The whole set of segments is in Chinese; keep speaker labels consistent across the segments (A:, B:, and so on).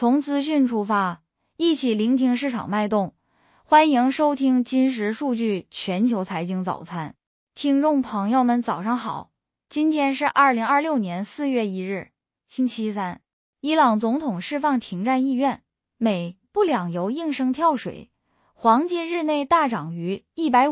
A: 从资讯出发，一起聆听市场脉动。欢迎收听今时数据全球财经早餐。听众朋友们早上好，今天是2026年4月1日，星期三。伊朗总统释放停战意愿，美布两油应声跳水，黄金日内大涨逾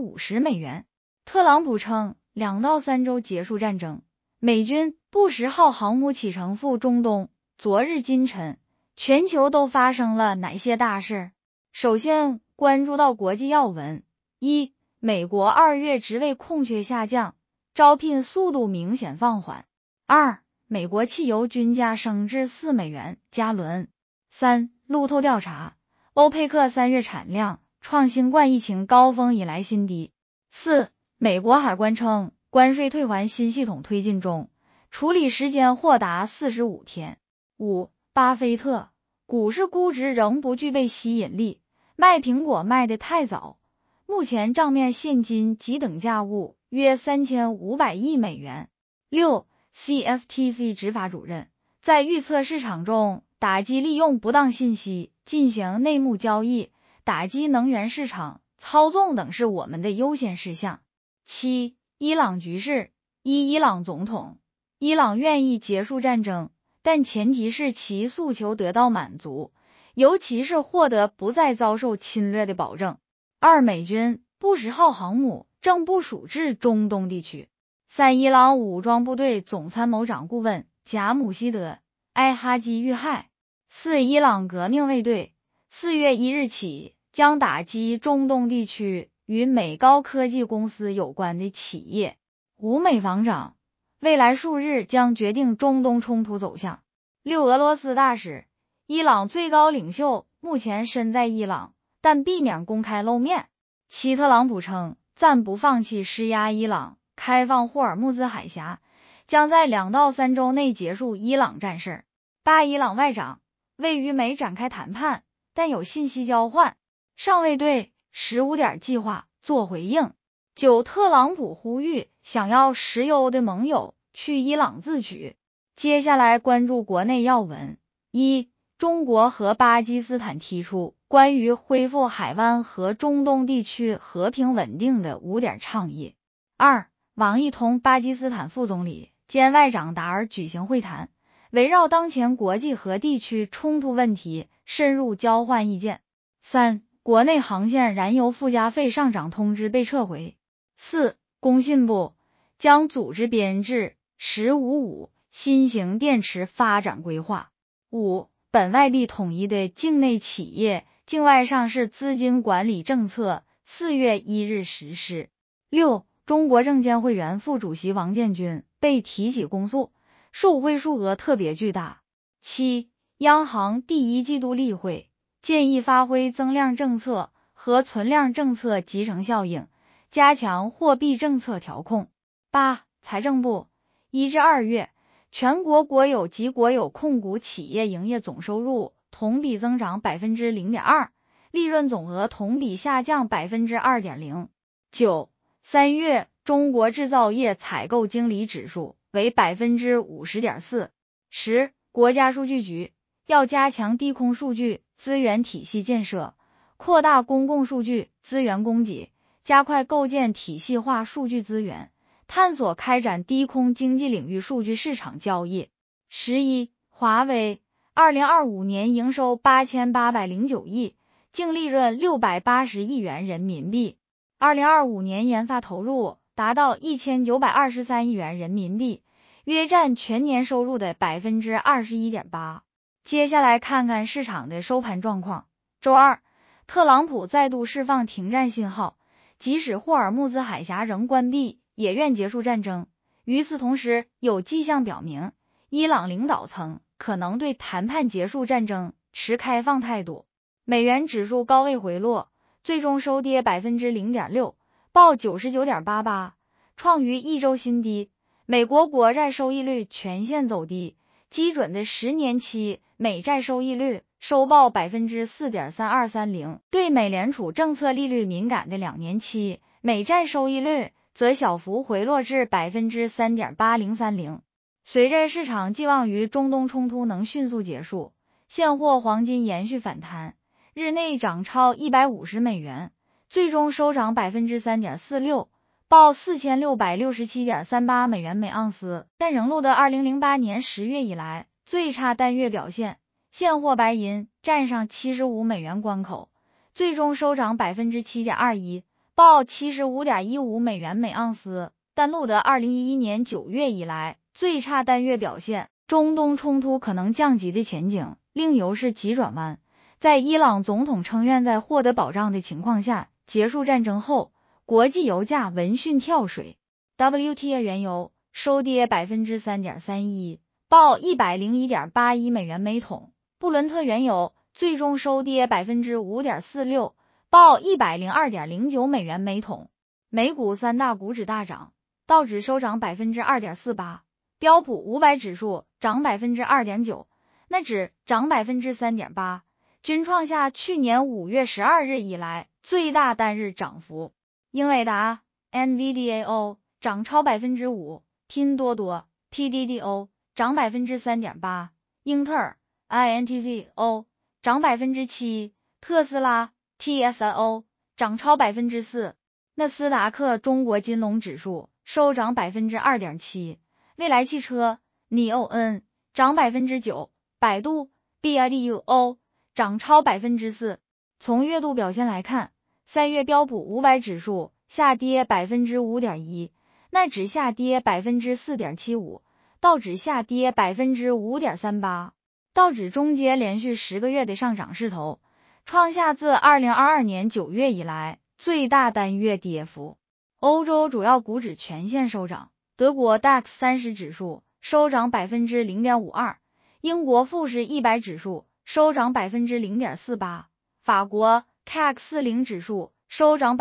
A: $150。特朗普称2到3周结束战争，美军不10号航母启程赴中东。昨日今晨，全球都发生了哪些大事？首先关注到国际要闻。一、美国2月职位空缺下降，招聘速度明显放缓。2、美国汽油均价升至$4加仑。3、路透调查，欧佩克3月产量创新冠疫情高峰以来新低。4、美国海关称关税退还新系统推进中，处理时间或达45天。5、巴菲特，股市估值仍不具备吸引力，卖苹果卖得太早，目前账面现金及等价物约$3500亿。6、CFTC 执法主任，在预测市场中打击利用不当信息进行内幕交易，打击能源市场操纵等是我们的优先事项。7、伊朗局势。伊朗总统，伊朗愿意结束战争，但前提是其诉求得到满足，尤其是获得不再遭受侵略的保证。2、美军不10号航母正部署至中东地区。3、伊朗武装部队总参谋长顾问贾姆希德·埃哈基遇害。4、伊朗革命卫队4月1日起将打击中东地区与美高科技公司有关的企业。5、美防长未来数日将决定中东冲突走向。6、俄罗斯大使，伊朗最高领袖目前身在伊朗，但避免公开露面。7、特朗普称暂不放弃施压伊朗开放霍尔木兹海峡，将在2到3周内结束伊朗战事。8、伊朗外长未与美展开谈判，但有信息交换，尚未对15点计划做回应。9、特朗普呼吁想要石油的盟友去伊朗自取。接下来关注国内要闻。1、中国和巴基斯坦提出关于恢复海湾和中东地区和平稳定的5点倡议。2、王毅同巴基斯坦副总理兼外长达尔举行会谈，围绕当前国际和地区冲突问题深入交换意见。3、国内航线燃油附加费上涨通知被撤回。4、工信部将组织编制“15-5”新型电池发展规划。5、本外币统一的境内企业境外上市资金管理政策4月1日实施。6、中国证监会原副主席王建军被提起公诉，受贿数额特别巨大。7、央行第一季度例会建议发挥增量政策和存量政策集成效应，加强货币政策调控。8、财政部1至2月全国国有及国有控股企业营业总收入同比增长 0.2%， 利润总额同比下降 2.0%。9、3月中国制造业采购经理指数为 50.4%。10、国家数据局要加强低空数据资源体系建设，扩大公共数据资源供给，加快构建体系化数据资源，探索开展低空经济领域数据市场交易。11、华为2025年营收8809亿，净利润680亿元人民币。2025年研发投入达到1923亿元人民币，约占全年收入的 21.8%。接下来看看市场的收盘状况。周二，特朗普再度释放停战信号，即使霍尔木兹海峡仍关闭，也愿结束战争。与此同时，有迹象表明，伊朗领导层可能对谈判结束战争持开放态度。美元指数高位回落，最终收跌 0.6%， 报 99.88， 创于一周新低。美国国债收益率全线走低，基准的10年期美债收益率收报 4.3230%， 对美联储政策利率敏感的2年期美债收益率则小幅回落至 3.8030%。随着市场寄望于中东冲突能迅速结束， 现货黄金延续反弹，日内涨超$150，最终收涨 3.46%， 报$4667.38每盎司，但仍录得2008年10月以来最差单月表现。现货白银站上$75关口，最终收涨 7.21%， 报$75.15每盎司，但录得2011年9月以来最差单月表现。中东冲突可能降级的前景令油市急转弯，在伊朗总统称愿在获得保障的情况下结束战争后，国际油价闻讯跳水。 WTI 原油收跌 3.31%， 报$101.81每桶。布伦特原油最终收跌 5.46%， 报$102.09每桶。美股三大股指大涨，道指收涨 2.48%， 标普500指数涨 2.9%， 纳指涨 3.8%， 均创下去年5月12日以来最大单日涨幅。英伟达 NVDAO 涨超 5%， 拼多多 PDDO 涨 3.8%， 英特尔 INTZO 涨 7%， 特斯拉 TSIO 涨超 4%， 纳斯达克中国金龙指数收涨 2.7%， 蔚来汽车 NION 涨 9%， 百度 BIDUO 涨超 4%。 从月度表现来看，3月标普500指数下跌 5.1%， 纳指下跌 4.75%， 道指下跌 5.38%。 道指终结连续10个月的上涨势头，创下自2022年9月以来最大单月跌幅。欧洲主要股指全线收涨，德国 DAX 30指数收涨 0.52%， 英国富时100指数收涨 0.48%， 法国 CAC 40指数收涨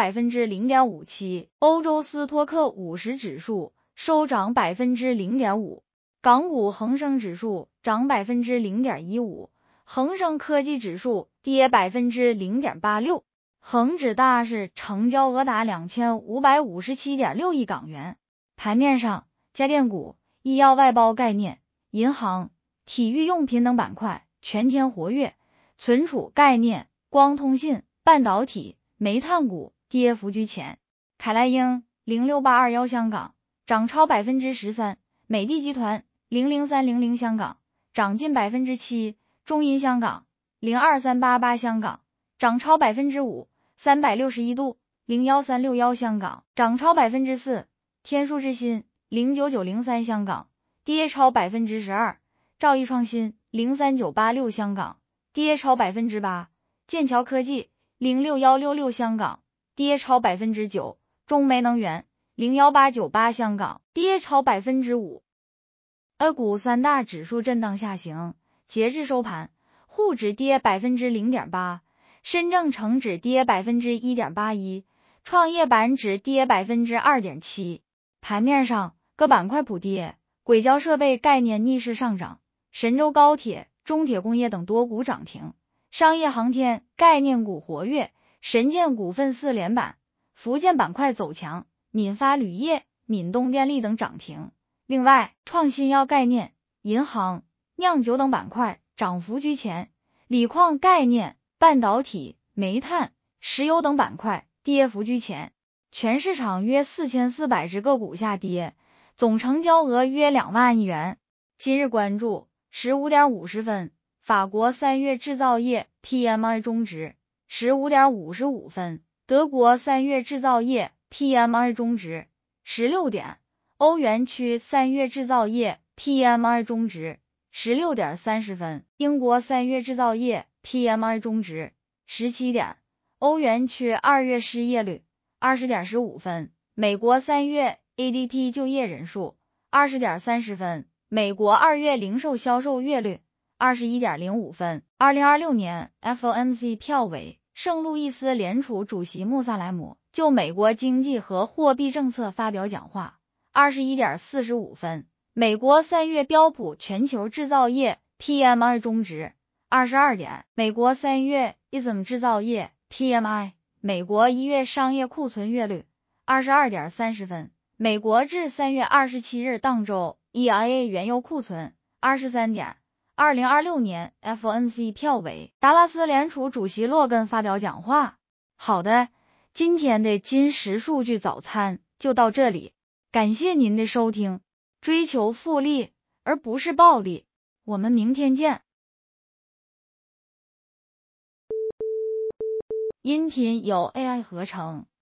A: 0.57%， 欧洲斯托克50指数收涨 0.5%， 港股恒生指数涨 0.15%， 恒生科技指数跌 0.86%， 恒指大市成交额达 2557.6 亿港元。盘面上，家电股、医药外包概念、银行、体育用品等板块全天活跃，存储概念、光通信、半导体、煤炭股跌幅居前。凯莱英06821香港涨超 13%， 美的集团00300香港涨近 7%， 中银香港02388香港涨超 5%， 361度01361香港涨超 4%， 天数智新09903香港跌超 12%， 兆易创新03986香港跌超 8%， 剑桥科技06166香港跌超 9%， 中煤能源01898香港跌超 5%。 A 股三大指数震荡下行，截至收盘，沪指跌 0.8%， 深证成指跌 1.81%， 创业板指跌 2.7%。 盘面上，各板块普跌，轨交设备概念逆势上涨，神州高铁、中铁工业等多股涨停，商业航天概念股活跃，神建股份4连板，福建板块走强，闽发铝业、闽东电力等涨停。另外，创新药概念、银行、酿酒等板块涨幅居前，锂矿概念、半导体、煤炭、石油等板块跌幅居前。全市场约4400只个股下跌，总成交额约2万亿元。今日关注15点50分，法国3月制造业 PMI 终值15点55分，德国3月制造业 PMI 终值16点，欧元区3月制造业 PMI 终值16点30分，英国3月制造业 PMI 终值17点，欧元区2月失业率20点15分，美国3月 ADP 就业人数20点30分，美国2月零售销售月率21点05分。2026年 FOMC 票委圣路易斯联储主席穆萨莱姆就美国经济和货币政策发表讲话21点45分，美国3月标普全球制造业 PMI 终值22点，美国3月 ISM 制造业 PMI， 美国1月商业库存月率22点30分，美国至3月27日当周 EIA 原油库存23点 2026年 FOMC 票委，达拉斯联储主席洛根发表讲话。好的，今天的金石数据早餐就到这里，感谢您的收听。追求复利而不是暴利，我们明天见。音频由 AI 合成。